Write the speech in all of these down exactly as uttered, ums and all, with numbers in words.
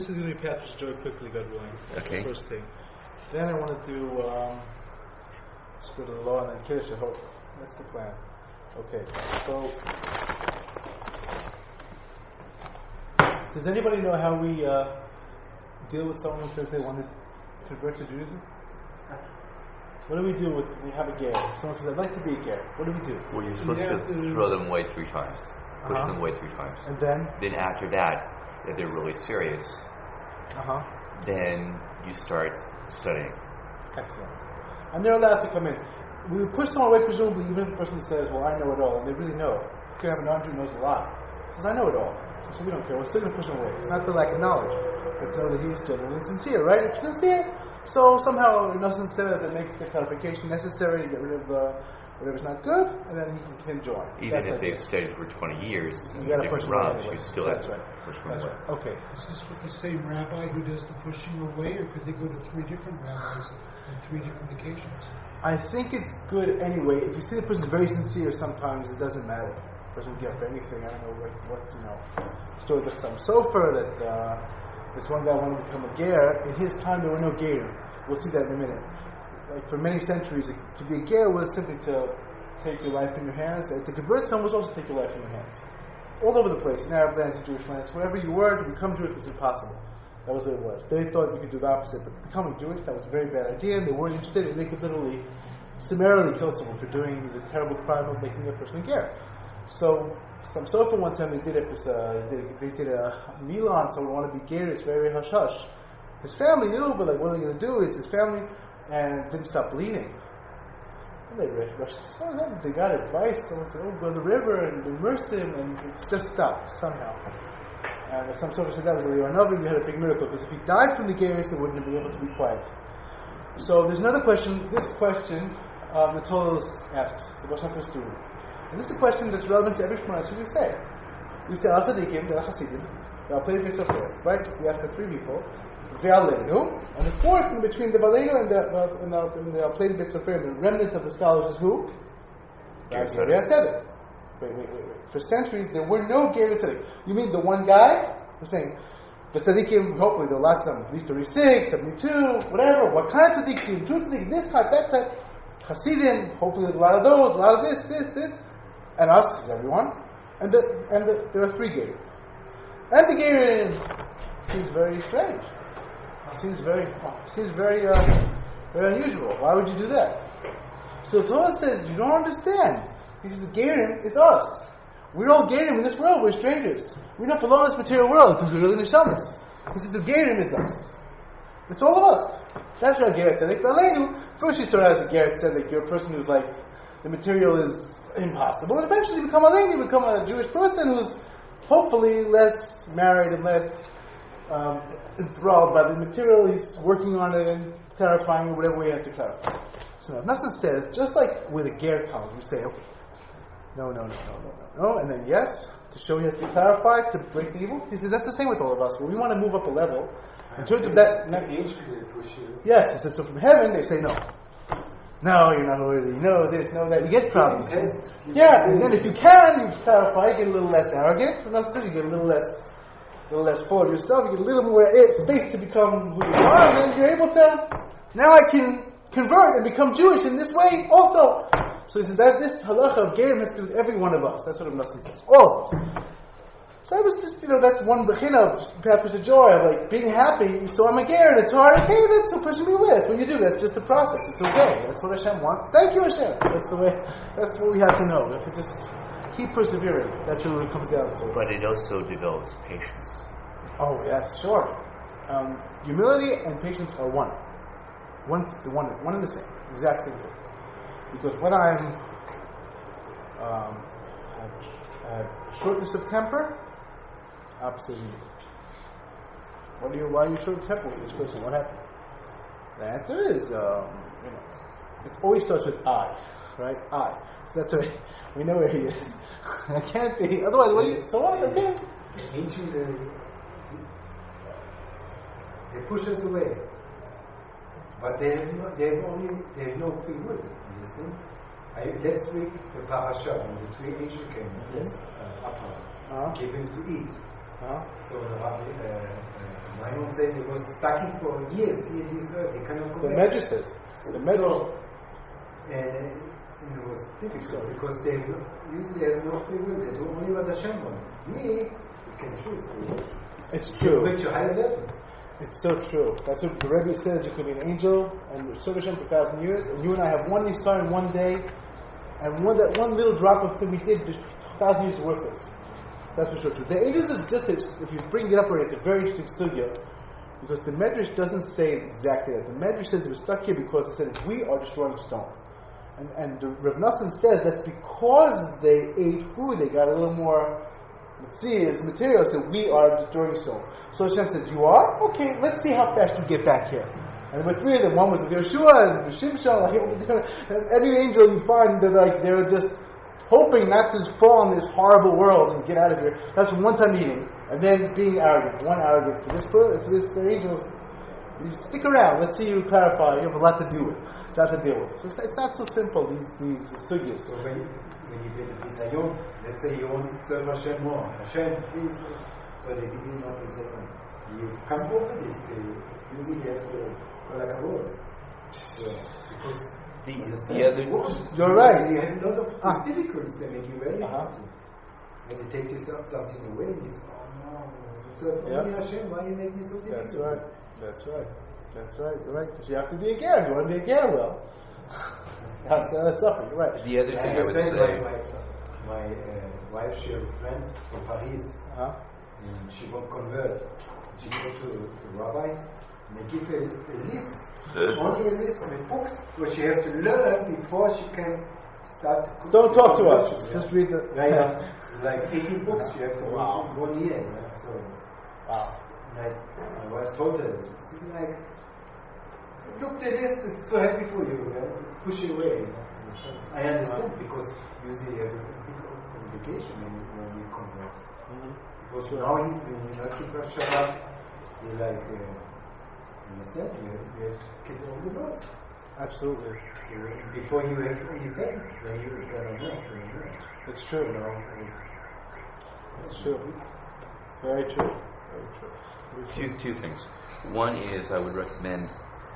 is going to be Path to Joy quickly, God willing. Okay. First thing. Then I want to do um, Spirit of the Law and then Kiddush, I hope. That's the plan. Okay, so does anybody know how we uh, deal with someone who says they want to convert to Judaism? What do we do with, we have a ger? Someone says, I'd like to be a ger. What do we do? Well, you're supposed to, to throw them away three times. Push uh-huh. them away three times. And then? Then after that, if they're really serious, uh-huh. then you start studying. Excellent. And they're allowed to come in. We would push someone away, presumably, even if the person says, well, I know it all, and they really know. You can have an Andrew who knows a lot. He says, I know it all. So we don't care. We're still going to push him away. It's not the lack of knowledge. But to know that he's genuine and sincere, right? If he's sincere, so somehow nothing says that makes the clarification necessary to get rid of uh, whatever's not good, and then he can, can join. Even That's if like they've studied for twenty years, you got to push them away. Anyway. You still That's have right. to push them That's away. right. Okay. Is this with the same rabbi who does the pushing away, or could they go to three different rabbis on three different occasions? I think it's good anyway. If you see the person's very sincere, sometimes it doesn't matter. The person will get for anything. I don't know what, what you know. Story with some sofer that uh, this one guy wanted to become a ger. In his time, there were no gerim. We'll see that in a minute. Like for many centuries, to be a ger was simply to take your life in your hands. And to convert someone was also to take your life in your hands. All over the place, in Arab lands and Jewish lands, wherever you were, to become Jewish was impossible. That was what it was. They thought you could do the opposite, but becoming Jewish, that was a very bad idea, and they weren't interested, and they could literally summarily kill someone for doing the terrible crime of making a person a ger. So, some sofa one time they did it, was, uh, they, they did a milan, someone wanted to be ger, it's very hush hush. His family knew, but like, what are they going to do? It's his family, and didn't stop bleeding. And they rushed, oh, they got advice, someone said, oh, go to the river and immerse him, and it just stopped somehow. And some sort of said that was a Leonovi, we had a big miracle, because if he died from the gerus, they wouldn't have been able to be quiet. So there's another question, this question, um, the Torah asks, the Rosh Hashanah student. And this is a question that's relevant to every Shemona Esrei we say. We say, Al Tzadikim, Al Chasidim, Al Plei Beit Sofer, right? We ask the three people, Ve'aleinu, and the fourth in between the Baleinu and the, uh, and the, and the Al Plei Beit Sofer, the remnant of the scholars is who? Ger Tzedek. Wait, wait, wait, wait. For centuries, there were no Ger Tzedek. You mean the one guy? We're saying, the tzaddikim, hopefully they'll last them at least thirty-six, seventy-two, whatever. What kind of tzaddikim? Two tzaddikim, this type, that type. Hasidim, hopefully a lot of those, a lot of this, this, this. And us is everyone. And the, and the, there are three Gerim. And the Gerim seems very strange. Seems very, seems very, uh, very unusual. Why would you do that? So Torah says, you don't understand. He says, the Gerim is us. We're all Gerim in this world. We're strangers. We don't belong in this material world because we're really neshamas. He says, the Gerim is us. It's all of us. That's why Ger Tzedek. Aleinu, first you start as a Ger Tzedek. You're a person who's like, the material is impossible. And eventually you become Aleinu, you become a Jewish person who's hopefully less married and less um, enthralled by the material. He's working on it and clarifying it, whatever way he has to clarify. So now, Nasa says, just like with a Ger column, you say, okay, no, no, no, no, no, no, and then yes, to show he has to clarify, to break the evil. He says that's the same with all of us. When we want to move up a level, in terms of that, not, yes, he says, so from heaven they say no. No, you're not worthy. No, this, no, that. You get problems. Yeah, and then if you can, you clarify, you get a little less arrogant. From us, you get a little less, a little less full of yourself. You get a little more space to become who you are, and then you're able to. Now I can convert and become Jewish in this way also. So he says that this halacha of Gerim has to do with every one of us. That's what a Muslim says. All of us. So I was just, you know, that's one bechina of purpose of joy, of like being happy. So I'm a ger, and it's hard. Okay, that's what pushing me away. That's what you do. That's just a process. It's okay. That's what Hashem wants. Thank you, Hashem. That's the way. That's what we have to know. We have to just keep persevering. That's what it comes down to. But it also develops patience. Oh yes, sure. Um, humility and patience are one. One, the one, one and the same. Exact same thing. Because when I'm um, have shortness of temper, opposite of you. What are you? Why are you short of temper with this person? What happened? The answer is, um, you know, it always starts with I, right? I. So that's where we know where he is. I can't be. Otherwise, what do you? So what? Okay. Ancient, they, they push us away, but they have no, they have only they have no free will. Understand? I, let's read the parasha when the three angels came. Yes, uh, Abraham uh-huh. gave him to eat. Uh-huh. So the rabbi, uh, uh, say they was stuck in for years here in this earth. They cannot go The back. Medrash says. The Medrash. And it was difficult because they usually have no free will. They do only what Hashem wants. Me, you can choose. It's You true. reach a higher level. It's so true. That's what the Rebbe says. You could be an angel and serve Hashem for a thousand years, and you and I have one Yisrael in one day, and one that one little drop of thing we did, just a thousand years is worthless. That's for sure true. The angels is just a, if you bring it up already, it's a very interesting sugya, because the Medrash doesn't say exactly that. The Medrash says it was stuck here because it said we are destroying stone, and and the Rav Nosson says that's because they ate food, they got a little more. Let's see, his material said we are destroying stone. So Hashem said, you are? Okay, let's see how fast you get back here. And there were three of them. One was Yeshua and Shimshon. Like, and every angel you find, they're like, they're just hoping not to fall in this horrible world and get out of here. That's from one time eating. And then being arrogant. One arrogant. For this, for this angels, you stick around. Let's see you clarify. You have a lot to do with. A lot to deal with. So it's, it's not so simple, these, these sugyas. So when, when you get a bisayon, let's say you want to serve Hashem more. Hashem, please. So they give you no bisayon. You can't go for this. They usually have to call a kavod. So, because The, understand, the other, You're right. You have a lot of Ah. difficulties that make you very Uh-huh. happy. When you take yourself something away, you say, oh no, so Yeah. only Hashem, why you make me so difficult? That's right. That's right. That's right. You're right. Because you have to be a ger. You want to be a ger, well. You have to suffer. You're right. the other thing I would understand say, my, my, my uh, wife, she had a friend from Paris, Uh-huh. and she won't convert. She go to the rabbi, and they give her a list, only a list with books, which she have to learn before she can start to cook. Don't talk to conversion, us. yeah. Just read the. Yeah, yeah. Like eighteen books you have to Wow. read in one year. Yeah? So, Wow. like, my wife told her, it's like, look at this, it's too heavy for you, yeah? Push it away. You know? So I understand because usually you have a big obligation when you, when you convert. Mm-hmm. Because now you, when you not keep a Shabbat, you like, uh, understand, you have, you have to keep all the laws. Absolutely. You, before you have only seven, then you don't know. You know. It's true. You know, It's true. Very true. Very true. Very true. two, two things. One is I would recommend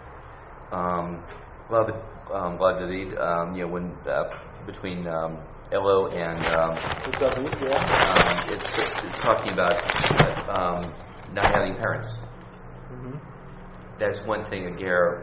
um, Vlad, um, Vlad David, um, you know, when uh, between um, Elo and um, Good stuff, yeah. um, it's, it's talking about uh, um, not having parents. Mm-hmm. That's one thing a ger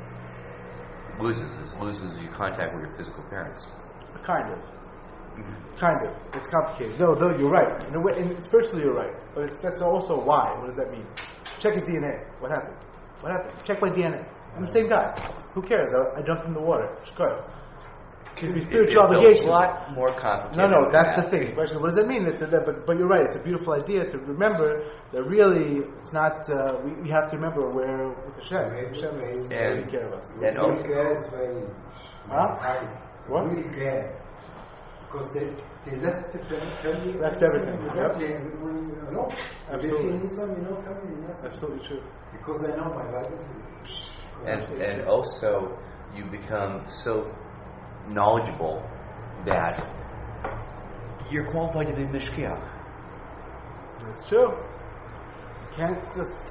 loses. Is loses your contact with your physical parents. Kind of. Kind of. It's complicated. No, no, you're right. In a way, and spiritually, you're right. But it's, that's also why. What does that mean? Check his D N A. What happened? What happened? Check my D N A. I'm the same guy. Who cares? I, I jumped in the water. Sure. Could be spiritual it's obligations. a lot more complicated. No, no, than that's that. the thing. The question, what does that mean? It's a, but, but you're right. It's a beautiful idea to remember that really it's not. Uh, we, we have to remember we're with Hashem. Hashem is And- taking care of us. and really also- care is very Huh? tight. What? Really care. Because they, they left the family. Left everything, They yep. left everyone alone. Absolutely. They feel Islam, you know, family, nothing. Absolutely true. Because I know my wife is. And and also you become so knowledgeable that you're qualified to be mishkiach. It's true. You can't just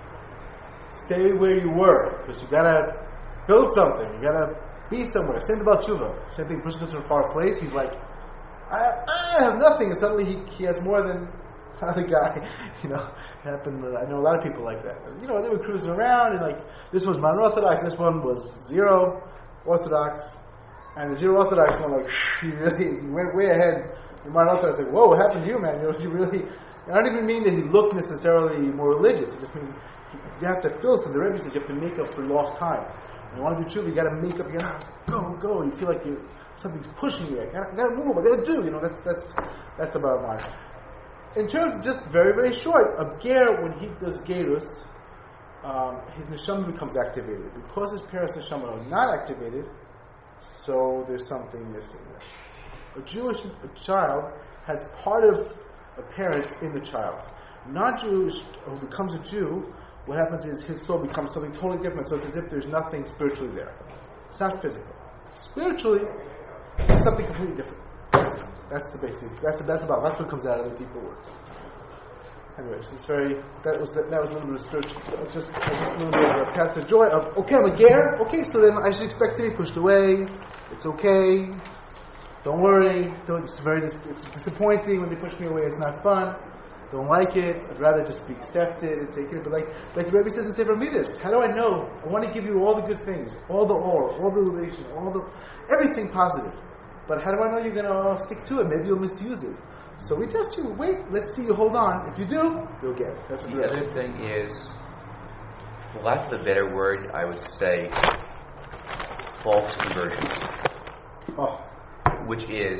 stay where you were because you gotta build something. You gotta be somewhere. Same about tshuva. Same thing. Person goes to a far place. He's like, I, I have nothing, and suddenly he, he has more than other guy. You know, it happened. uh, I know a lot of people like that. You know, they were cruising around, and like this was non-orthodox. This one was zero orthodox, and the zero orthodox one like he really he went way ahead. The non-orthodox like, whoa, what happened to you, man? You know, you really. I don't even mean that he looked necessarily more religious. It just means you have to fill some. The Rebbe says you have to make up for lost time. When you want to do truth, you got to make up. You got to go, go. You feel like you something's pushing you. I got to move. I got to do. You know, that's that's that's the bottom line. In terms of just very very short, a ger when he does gerus, um, his neshama becomes activated because his parents' neshama are not activated. So there's something missing there. A Jewish a child has part of a parent in the child. Non-Jewish who becomes a Jew, what happens is his soul becomes something totally different. So it's as if there's nothing spiritually there. It's not physical. Spiritually, it's something completely different. That's the basic. That's the best about. That's what comes out of the deeper words. Anyways, it's very, that was that was a little bit of spiritual, just, just a little bit of a passive joy of, okay, I'm a ger, okay, so then I should expect to be pushed away, it's okay, don't worry, don't, it's very, it's disappointing when they push me away, it's not fun, don't like it, I'd rather just be accepted and take it, but like, like the Rebbe says in Sefer Midas, how do I know? I want to give you all the good things, all the or, all the relation, all the, everything positive, but how do I know you're going to stick to it? Maybe you'll misuse it. So we test you. Wait, let's see you hold on. If you do, you'll get it. That's what the other thing is, for lack of a better word, I would say false conversion. Oh. Which is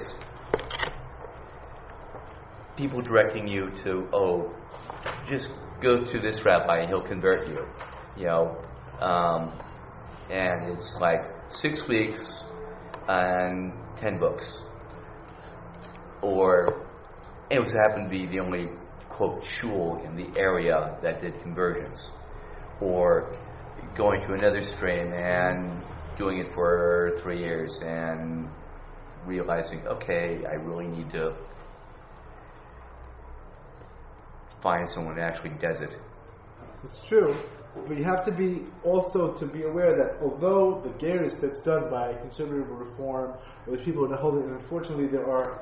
people directing you to, oh, just go to this rabbi and he'll convert you. You know, um, and it's like six weeks and ten books. Or it was happened to be the only, quote, shul in the area that did conversions. Or going to another stream and doing it for three years and realizing, okay, I really need to find someone who actually does it. It's true, but you have to be also to be aware that although the gerus that's done by conservative reform or the people that hold it, and unfortunately there are,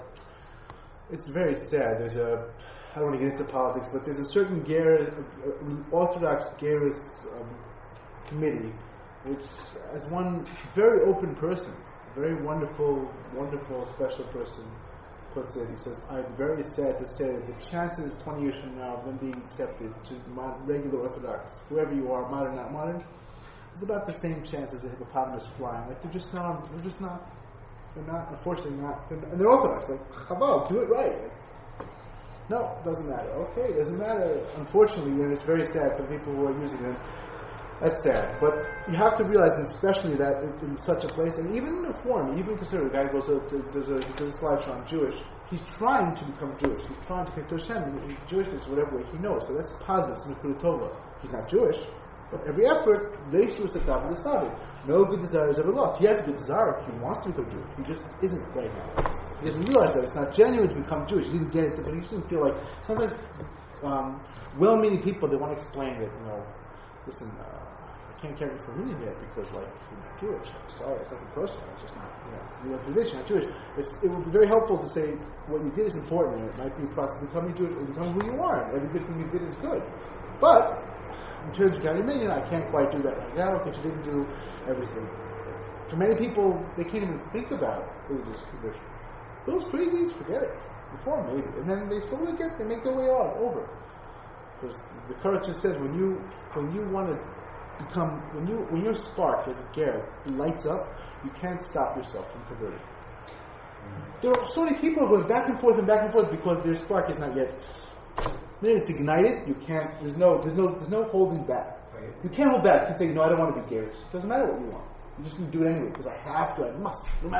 it's very sad. There's a, I don't want to get into politics, but there's a certain ger, Orthodox gerus um, committee, which as one very open person, very wonderful, wonderful, special person puts it. He says, I'm very sad to say that the chances twenty years from now of them being accepted to regular Orthodox, whoever you are, modern, not modern, is about the same chance as a hippopotamus flying. Like they're just not, they're just not, they're not, unfortunately not, they're, and they're Orthodox. Like, chaval, do it right. Like, no, it doesn't matter. Okay, it doesn't matter. Unfortunately, and it's very sad for the people who are using it. That's sad, but you have to realize, and especially that in such a place, and even in the form, even consider a guy goes to, to does a does a slideshow on Jewish. He's trying to become Jewish. He's trying to connect to Hashem in Jewishness, whatever way he knows. So that's positive. It's Nekuda Tova. He's not Jewish, but every effort, Reishu Satav and Estavik. No good desire is ever lost. He has a good desire. He wants to become Jewish. He just isn't right now. He doesn't realize that it's not genuine to become Jewish. He didn't get it, but he doesn't feel like sometimes um, well-meaning people, they want to explain that, you know, listen. Uh, I can't carry you for reading yet because, like, you're not Jewish. I'm sorry, it's nothing personal. It's just not, you know, you went through this, you're not Jewish. It's, it would be very helpful to say what you did is important, and it might be a process of becoming Jewish or becoming who you are. Every good thing you did is good. But, in terms of counting million, I can't quite do that right now because you didn't do everything. For many people, they can't even think about religious conversion. Those crazies, forget it. Before, maybe. And then they slowly get, they make their way on, over. Because the Torah just says when you, when you want to become, when you when your spark as a ger lights up, you can't stop yourself from converting. Mm-hmm. There are so many people going back and forth and back and forth because their spark is not yet. Then it's ignited. You can't. There's no. There's no. There's no holding back. Right. You can't hold back. You can say, no, I don't want to be gerish. It doesn't matter what you want. You just can do it anyway because I have to. I must. No matter